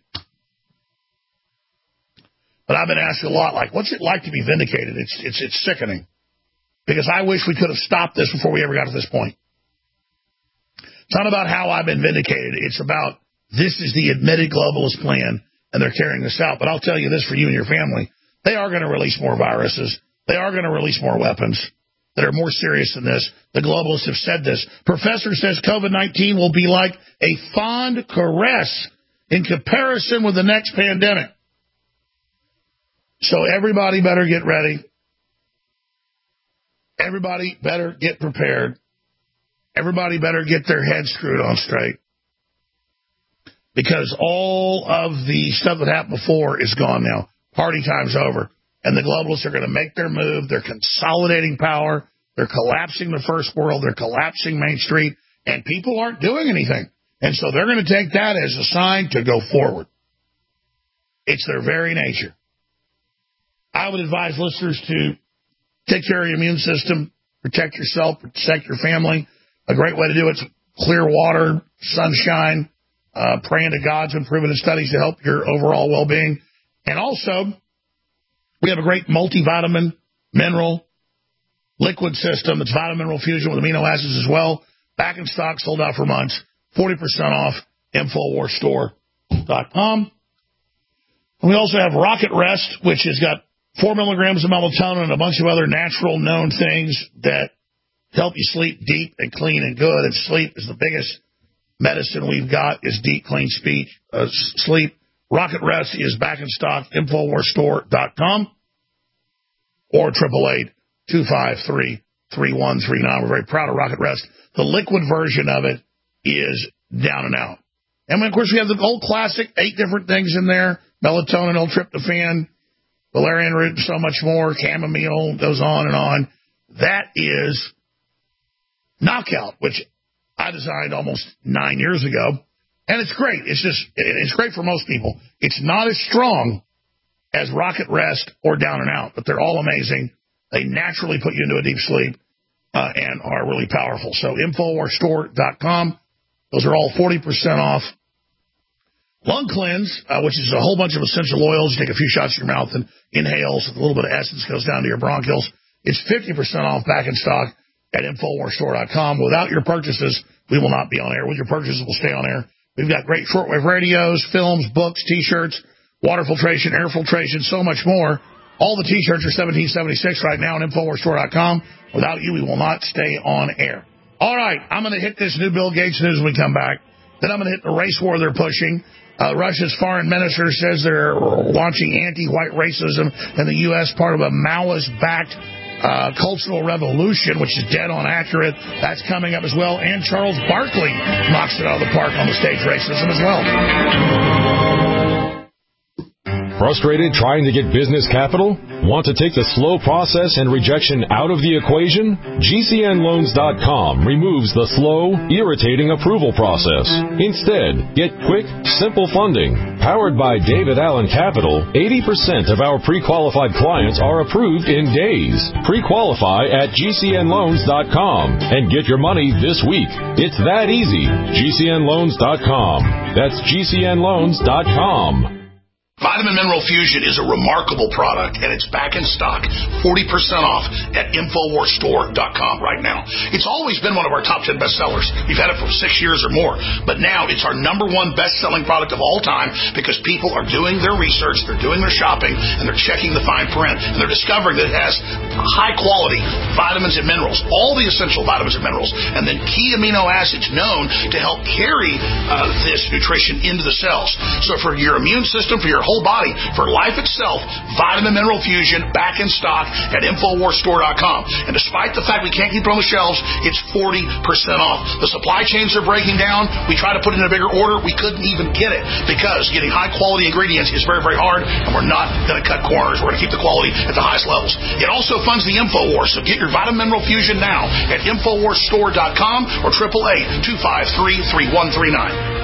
But I've been asked a lot, like, what's it like to be vindicated? It's sickening. Because I wish we could have stopped this before we ever got to this point. It's not about how I've been vindicated. It's about this is the admitted globalist plan, and they're carrying this out. But I'll tell you this for you and your family. They are going to release more viruses. They are going to release more weapons that are more serious than this. The globalists have said this. Professor says COVID-19 will be like a fond caress in comparison with the next pandemic. So everybody better get ready. Everybody better get prepared. Everybody better get their heads screwed on straight. Because all of the stuff that happened before is gone now. Party time's over. And the globalists are going to make their move. They're consolidating power. They're collapsing the first world. They're collapsing Main Street. And people aren't doing anything. And so they're going to take that as a sign to go forward. It's their very nature. I would advise listeners to take care of your immune system, protect yourself, protect your family. A great way to do it is clear water, sunshine, praying to God's been proven in studies to help your overall well-being. And also, we have a great multivitamin, mineral, liquid system. It's vitamin mineral fusion with amino acids as well. Back in stock, sold out for months. 40% off, InfoWarsStore.com. And we also have Rocket Rest, which has got 4 milligrams of melatonin and a bunch of other natural known things that help you sleep deep and clean and good. And sleep is the biggest medicine we've got is deep, clean sleep. Rocket Rest is back in stock, InfoWarsStore.com or 888-253-3139. We're very proud of Rocket Rest. The liquid version of it is down and out. And, of course, we have the old classic, 8 different things in there, melatonin, L-tryptophan, valerian root, so much more, chamomile, goes on and on. That is Knockout, which I designed almost 9 years ago. And it's great. It's great for most people. It's not as strong as Rocket Rest or Down and Out, but they're all amazing. They naturally put you into a deep sleep and are really powerful. So InfoWarsStore.com. Those are all 40% off. Lung Cleanse, which is a whole bunch of essential oils. You take a few shots in your mouth and inhales. A little bit of essence goes down to your bronchioles. It's 50% off, back in stock at InfoWarsStore.com. Without your purchases, we will not be on air. With your purchases, we'll stay on air. We've got great shortwave radios, films, books, T-shirts, water filtration, air filtration, so much more. All the T-shirts are $17.76 right now on InfoWarsStore.com. Without you, we will not stay on air. All right, I'm going to hit this new Bill Gates news when we come back. Then I'm going to hit the race war they're pushing. Russia's foreign minister says they're launching anti-white racism in the U.S., part of a Maoist-backed cultural revolution, which is dead on accurate. That's coming up as well. And Charles Barkley knocks it out of the park on the stage racism as well. Frustrated trying to get business capital? Want to take the slow process and rejection out of the equation? GCNLoans.com removes the slow, irritating approval process. Instead, get quick, simple funding. Powered by David Allen Capital, 80% of our pre-qualified clients are approved in days. Pre-qualify at GCNLoans.com and get your money this week. It's that easy. GCNLoans.com. That's GCNLoans.com. Vitamin Mineral Fusion is a remarkable product, and it's back in stock, 40% off at InfoWarsStore.com right now. It's always been one of our top 10 bestsellers. We've had it for 6 years or more, but now it's our #1 best-selling product of all time because people are doing their research, they're doing their shopping, and they're checking the fine print, and they're discovering that it has high-quality vitamins and minerals, all the essential vitamins and minerals, and then key amino acids known to help carry this nutrition into the cells. So for your immune system, for your your whole body for life itself. Vitamin Mineral Fusion back in stock at InfoWarsStore.com. And despite the fact we can't keep it on the shelves, it's 40% off. The supply chains are breaking down. We tried to put it in a bigger order. We couldn't even get it because getting high-quality ingredients is very, very hard, and we're not going to cut corners. We're going to keep the quality at the highest levels. It also funds the InfoWars, so get your Vitamin Mineral Fusion now at InfoWarsStore.com or 888-253-3139.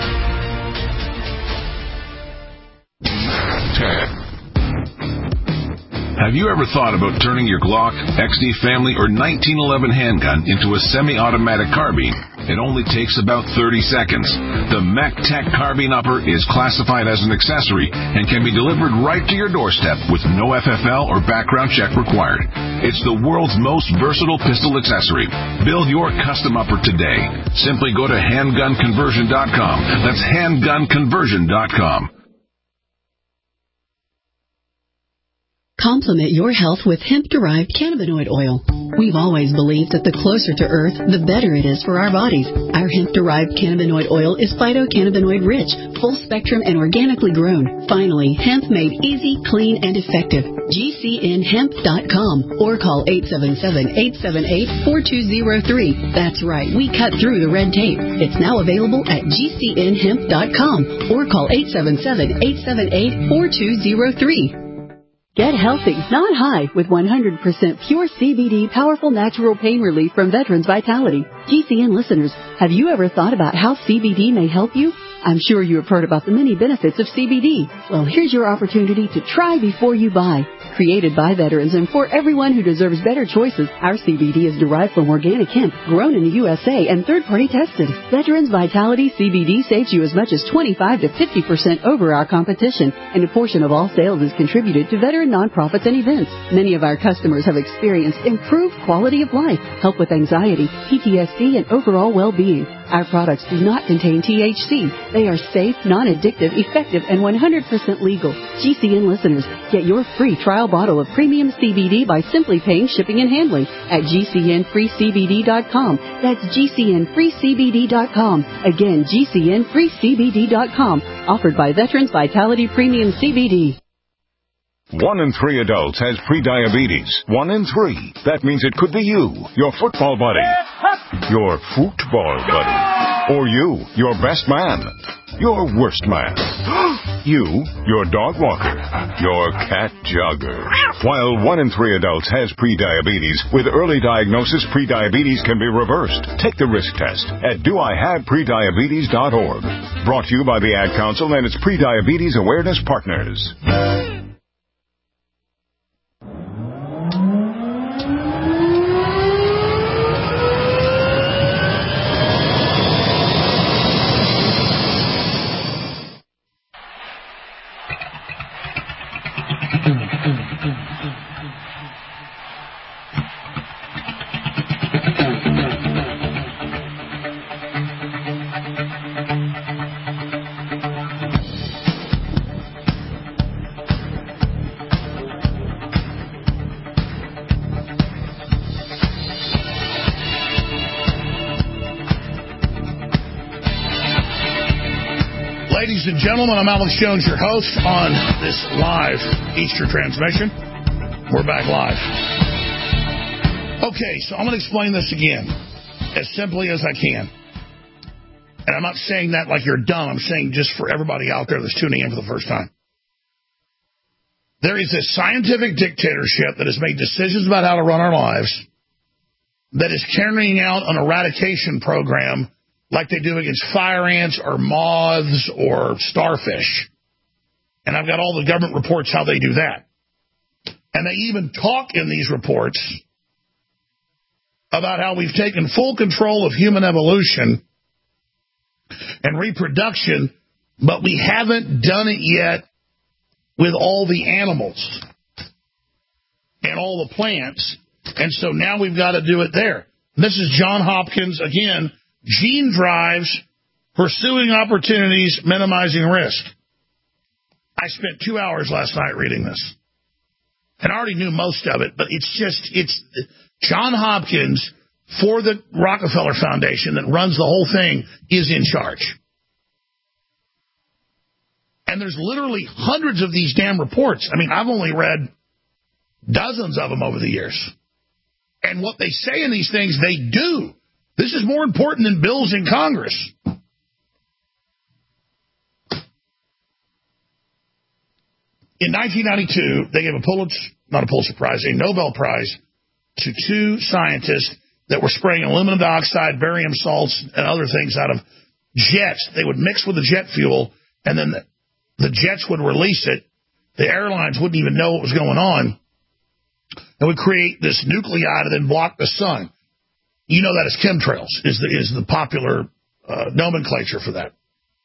Have you ever thought about turning your Glock, XD Family, or 1911 handgun into a semi-automatic carbine? It only takes about 30 seconds. The MechTech Carbine Upper is classified as an accessory and can be delivered right to your doorstep with no FFL or background check required. It's the world's most versatile pistol accessory. Build your custom upper today. Simply go to handgunconversion.com. That's handgunconversion.com. Complement your health with hemp-derived cannabinoid oil. We've always believed that the closer to Earth, the better it is for our bodies. Our hemp-derived cannabinoid oil is phytocannabinoid-rich, full-spectrum, and organically grown. Finally, hemp made easy, clean, and effective. GCNhemp.com or call 877-878-4203. That's right, we cut through the red tape. It's now available at GCNhemp.com or call 877-878-4203. Get healthy, not high, with 100% pure CBD powerful natural pain relief from Veterans Vitality. GCN listeners, have you ever thought about how CBD may help you? I'm sure you have heard about the many benefits of CBD. Well, here's your opportunity to try before you buy. Created by veterans and for everyone who deserves better choices, our CBD is derived from organic hemp, grown in the USA, and third-party tested. Veterans Vitality CBD saves you as much as 25 to 50% over our competition, and a portion of all sales is contributed to veteran nonprofits and events. Many of our customers have experienced improved quality of life, help with anxiety, PTSD, and overall well-being. Our products do not contain THC. They are safe, non-addictive, effective, and 100% legal. GCN listeners, get your free trial bottle of premium CBD by simply paying shipping and handling at GCNFreeCBD.com. That's GCNFreeCBD.com. Again, GCNFreeCBD.com. Offered by Veterans Vitality Premium CBD. 1 in 3 adults has prediabetes. 1 in 3. That means it could be you, your football buddy, your football buddy, or you, your best man, your worst man, you, your dog walker, your cat jogger. While 1 in 3 adults has prediabetes, with early diagnosis, prediabetes can be reversed. Take the risk test at doihaveprediabetes.org. Brought to you by the Ad Council and its Prediabetes Awareness Partners. Ladies and gentlemen, I'm Alex Jones, your host on this live Easter transmission. We're back live. Okay, so I'm going to explain this again as simply as I can. And I'm not saying that like you're dumb. I'm saying just for everybody out there that's tuning in for the first time. There is a scientific dictatorship that has made decisions about how to run our lives that is carrying out an eradication program like they do against fire ants or moths or starfish. And I've got all the government reports how they do that. And they even talk in these reports about how we've taken full control of human evolution and reproduction, but we haven't done it yet with all the animals and all the plants. And so now we've got to do it there. This is John Hopkins, again, Gene Drives, Pursuing Opportunities, Minimizing Risk. I spent 2 hours last night reading this. And I already knew most of it, but it's John Hopkins for the Rockefeller Foundation that runs the whole thing is in charge. And there's literally hundreds of these damn reports. I mean, I've only read dozens of them over the years. And what they say in these things, they do. This is more important than bills in Congress. In 1992, they gave a Nobel Prize to two scientists that were spraying aluminum dioxide, barium salts, and other things out of jets. They would mix with the jet fuel, and then the jets would release it. The airlines wouldn't even know what was going on. It would create this nuclei and then block the sun. You know that as chemtrails is the popular nomenclature for that.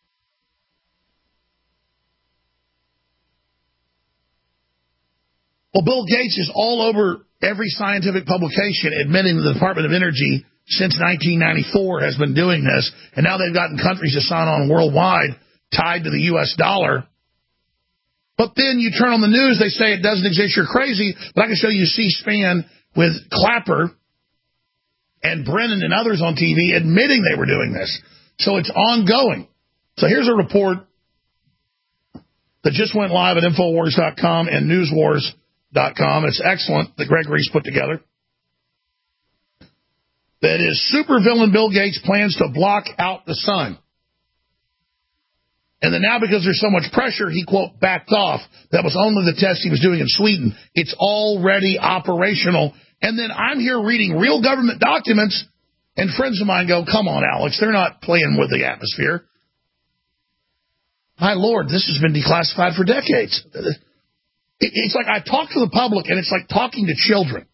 Well, Bill Gates is all over every scientific publication admitting the Department of Energy since 1994 has been doing this, and now they've gotten countries to sign on worldwide tied to the U.S. dollar. But then you turn on the news, they say it doesn't exist, you're crazy, but I can show you C-SPAN with Clapper and Brennan and others on TV admitting they were doing this. So it's ongoing. So here's a report that just went live at Infowars.com and NewsWars.com. It's excellent that Greg Reese put together. That is supervillain Bill Gates plans to block out the sun. And then now because there's so much pressure, he, quote, backed off. That was only the test he was doing in Sweden. It's already operational. And then I'm here reading real government documents, and friends of mine go, come on, Alex, they're not playing with the atmosphere. My Lord, this has been declassified for decades. It's like I talk to the public, and it's like talking to children.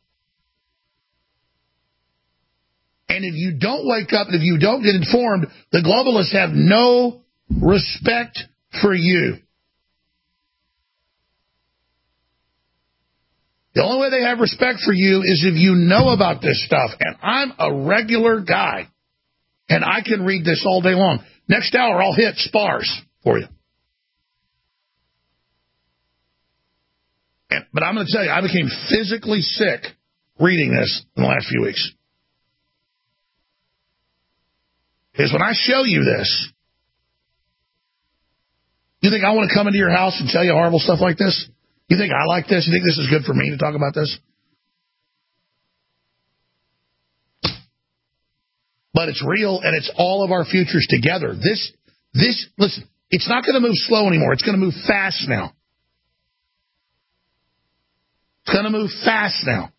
And if you don't wake up, and if you don't get informed, the globalists have no respect for you. The only way they have respect for you is if you know about this stuff. And I'm a regular guy, and I can read this all day long. Next hour, I'll hit SPARS for you. But I'm going to tell you, I became physically sick reading this in the last few weeks. Because when I show you this, you think I want to come into your house and tell you horrible stuff like this? You think I like this? You think this is good for me to talk about this? But it's real, and it's all of our futures together. This, listen, it's not going to move slow anymore. It's going to move fast now. It's going to move fast now.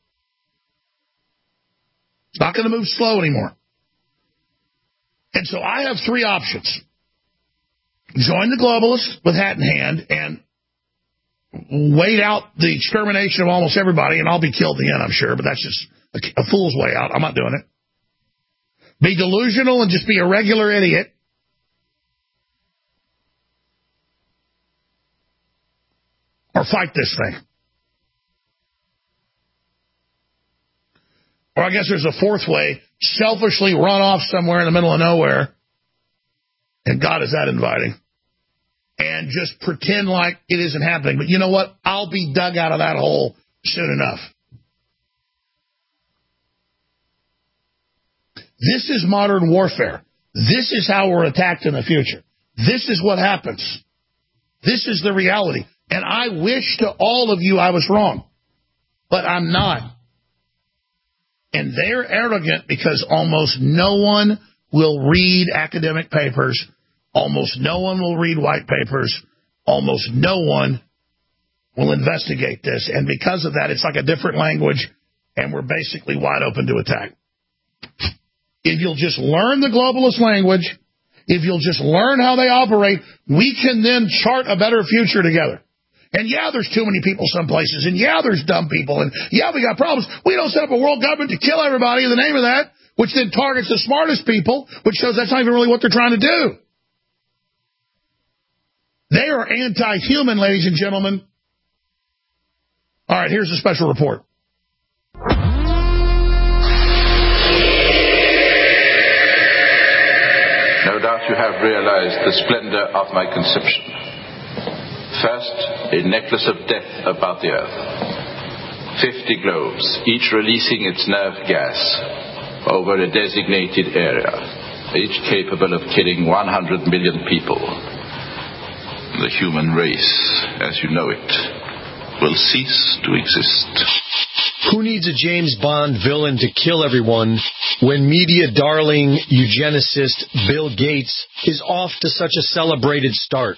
It's not going to move slow anymore. And so I have three options. Join the globalists with hat in hand and wait out the extermination of almost everybody, and I'll be killed in the end, I'm sure, but that's just a fool's way out. I'm not doing it. Be delusional and just be a regular idiot. Or fight this thing. Or I guess there's a fourth way, selfishly run off somewhere in the middle of nowhere, and God is that inviting, and just pretend like it isn't happening. But you know what? I'll be dug out of that hole soon enough. This is modern warfare. This is how we're attacked in the future. This is what happens. This is the reality. And I wish to all of you I was wrong, but I'm not. And they're arrogant because almost no one will read academic papers. Almost no one will read white papers. Almost no one will investigate this. And because of that, it's like a different language, and we're basically wide open to attack. If you'll just learn the globalist language, if you'll just learn how they operate, we can then chart a better future together. And yeah, there's too many people some places, and yeah, there's dumb people, and yeah, we got problems. We don't set up a world government to kill everybody in the name of that, which then targets the smartest people, which shows that's not even really what they're trying to do. They are anti-human, ladies and gentlemen. All right, here's a special report. No doubt you have realized the splendor of my conception. First, a necklace of death about the earth. 50 globes, each releasing its nerve gas over a designated area, each capable of killing 100 million people. the human race, as you know it, will cease to exist. Who needs a James Bond villain to kill everyone when media darling eugenicist Bill Gates is off to such a celebrated start?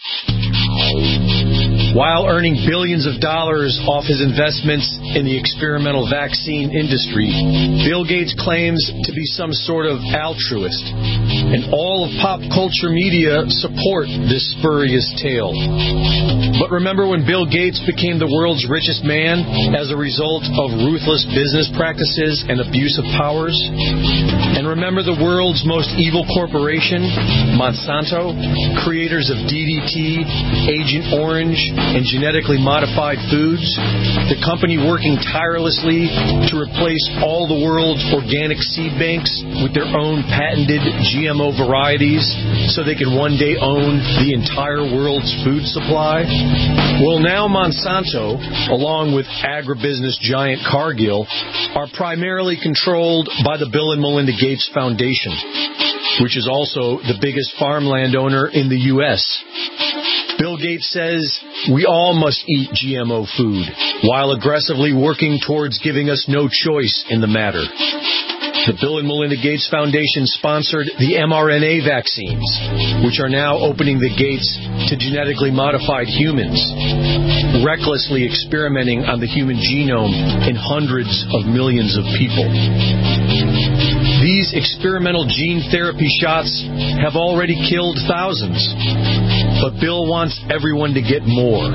While earning billions of dollars off his investments in the experimental vaccine industry, Bill Gates claims to be some sort of altruist, and all of pop culture media support this spurious tale. But remember when Bill Gates became the world's richest man as a result of ruthless business practices and abuse of powers? And remember the world's most evil corporation, Monsanto, creators of DDT, Agent Orange, and genetically modified foods, the company working tirelessly to replace all the world's organic seed banks with their own patented GMO varieties so they can one day own the entire world's food supply? Well, now Monsanto, along with agribusiness giant Cargill, are primarily controlled by the Bill and Melinda Gates Foundation, which is also the biggest farmland owner in the U.S. Bill Gates says we all must eat GMO food, while aggressively working towards giving us no choice in the matter. The Bill and Melinda Gates Foundation sponsored the mRNA vaccines, which are now opening the gates to genetically modified humans, recklessly experimenting on the human genome in hundreds of millions of people. These experimental gene therapy shots have already killed thousands, but Bill wants everyone to get more.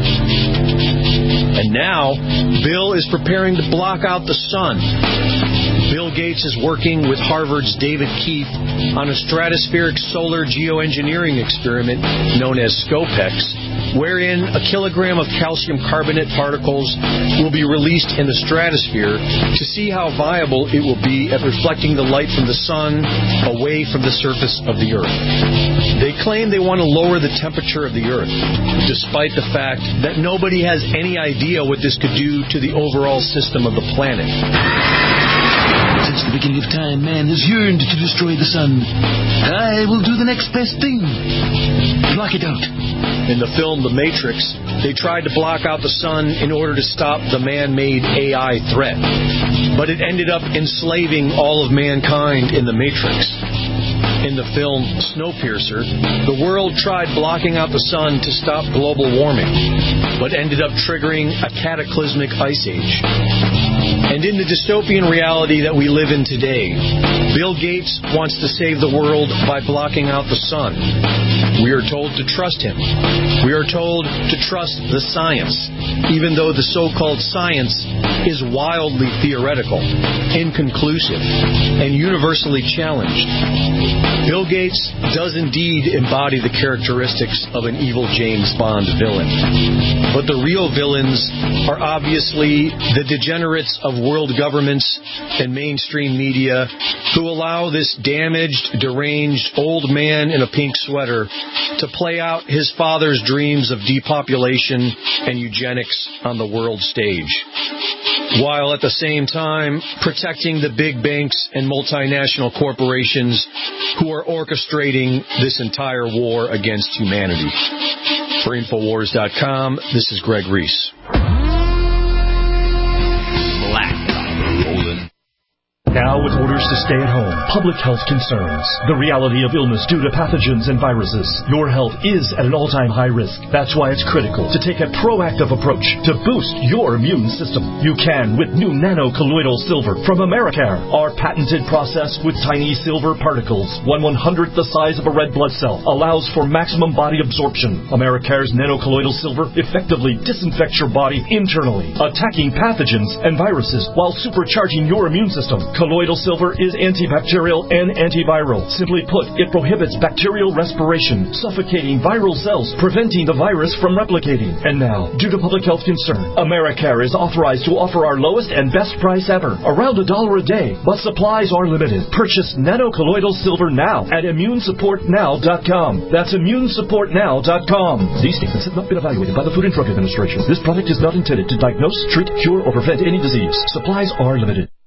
And now, Bill is preparing to block out the sun. Bill Gates is working with Harvard's David Keith on a stratospheric solar geoengineering experiment known as SCOPEX, wherein a kilogram of calcium carbonate particles will be released in the stratosphere to see how viable it will be at reflecting the light from the sun away from the surface of the Earth. They claim they want to lower the temperature of the Earth, despite the fact that nobody has any idea what this could do to the overall system of the planet. Since the beginning of time, man has yearned to destroy the sun. I will do the next best thing. Block it out. In the film The Matrix, they tried to block out the sun in order to stop the man-made AI threat. But it ended up enslaving all of mankind in the Matrix. In the film Snowpiercer, the world tried blocking out the sun to stop global warming, but ended up triggering a cataclysmic ice age. And in the dystopian reality that we live in today, Bill Gates wants to save the world by blocking out the sun. We are told to trust him. We are told to trust the science, even though the so-called science is wildly theoretical, inconclusive, and universally challenged. Bill Gates does indeed embody the characteristics of an evil James Bond villain. But the real villains are obviously the degenerates of world governments and mainstream media who allow this damaged, deranged old man in a pink sweater to play out his father's dreams of depopulation and eugenics on the world stage, while at the same time protecting the big banks and multinational corporations who are orchestrating this entire war against humanity. For Infowars.com, this is Greg Reese. Now with orders to stay at home, public health concerns, the reality of illness due to pathogens and viruses, your health is at an all-time high risk. That's why it's critical to take a proactive approach to boost your immune system. You can with new nano-colloidal silver from Americare. Our patented process with tiny silver particles, 1/100th the size of a red blood cell, allows for maximum body absorption. Americare's nano-colloidal silver effectively disinfects your body internally, attacking pathogens and viruses while supercharging your immune system. Colloidal silver is antibacterial and antiviral. Simply put, it prohibits bacterial respiration, suffocating viral cells, preventing the virus from replicating. And now, due to public health concern, Americare is authorized to offer our lowest and best price ever, around $1 a day, but supplies are limited. Purchase nano-colloidal silver now at ImmuneSupportNow.com. That's ImmuneSupportNow.com. These statements have not been evaluated by the Food and Drug Administration. This product is not intended to diagnose, treat, cure, or prevent any disease. Supplies are limited.